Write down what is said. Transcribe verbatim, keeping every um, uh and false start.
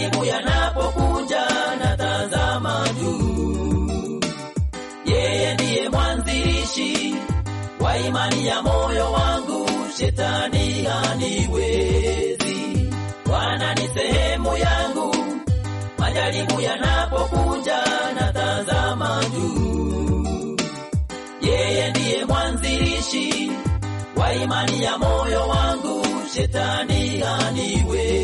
majaribu yanapokuja natazama juu. Yeye ndiye mwanzilishi wa imani ya moyo wangu, shetani haniwezi. Bwana ni sehemu yangu, majaribu yanapokuja natazama juu. Yeye ndiye mwanzilishi wa imani ya moyo wangu, shetani haniwezi.